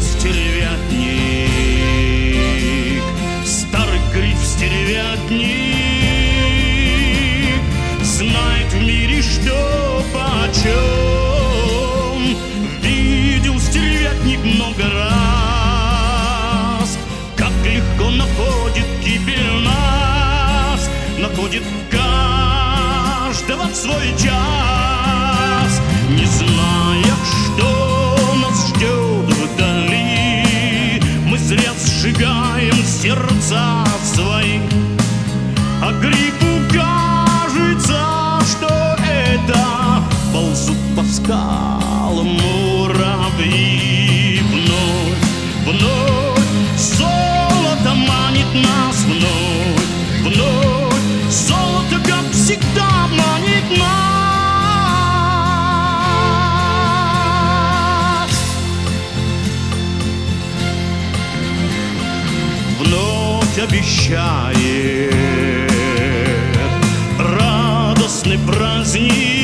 стервятник, старый гриф стервятник, знает в мире, что почем. Видел стервятник много раз, как легко находит гибель нас, находит каждого в свой час, не зная, что нас ждет вдали. Мы зря сжигаем сердца свои, а грифу кажется, что это ползут по скалам муравьи. Вновь, вновь золото манит нас, вновь, вновь золото, как всегда, манит нас. Вновь обещает радостный праздник